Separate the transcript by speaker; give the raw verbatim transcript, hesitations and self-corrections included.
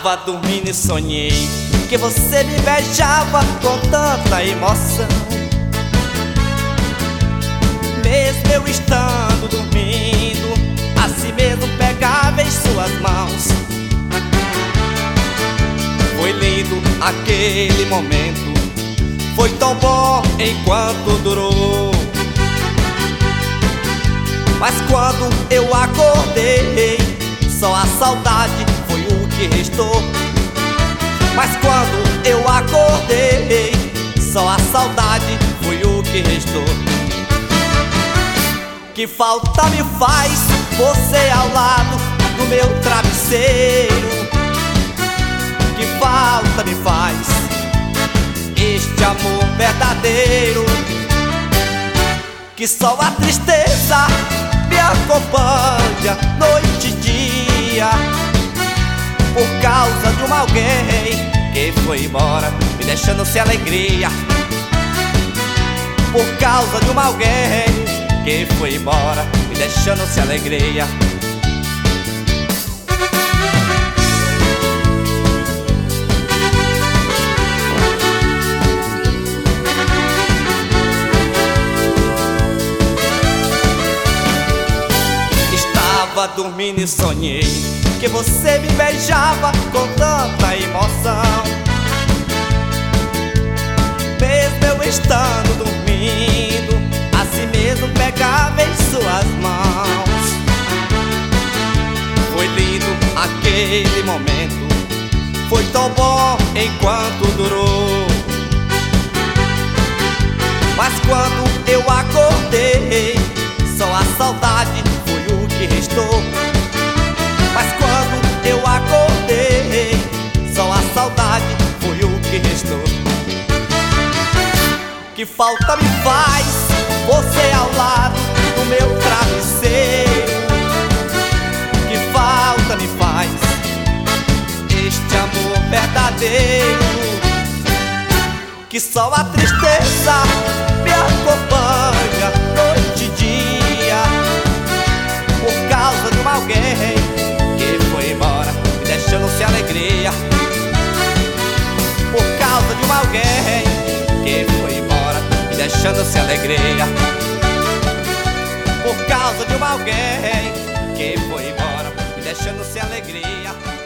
Speaker 1: Estava dormindo e sonhei que você me beijava com tanta emoção. Mesmo eu estando dormindo, assim mesmo pegava em suas mãos. Foi lindo aquele momento, foi tão bom enquanto durou. Mas quando eu acordei, só a saudade foi o que restou. Mas quando eu acordei, só a saudade foi o que restou. Que falta me faz você ao lado do meu travesseiro. Que falta me faz este amor verdadeiro. Que só a tristeza me acompanha noite e dia, por causa de um alguém que foi embora, me deixando sem alegria. Por causa de um alguém que foi embora, me deixando sem alegria. Estava dormindo e sonhei que você me beijava com tanta emoção. Mesmo eu estando dormindo, assim mesmo pegava em suas mãos. Foi lindo aquele momento, foi tão bom enquanto durou. Mas quando eu acordei, só a saudade foi o que restou. Mas quando eu acordei, só a saudade foi o que restou. Que falta me faz você ao lado do meu travesseiro. Que falta me faz este amor verdadeiro. Que só a tristeza me acompanha noite e dia, por causa de um alguém que foi embora, me deixando sem alegria. Por causa de um alguém que foi embora, me deixando sem alegria. Por causa de um alguém que foi embora, me deixando sem alegria.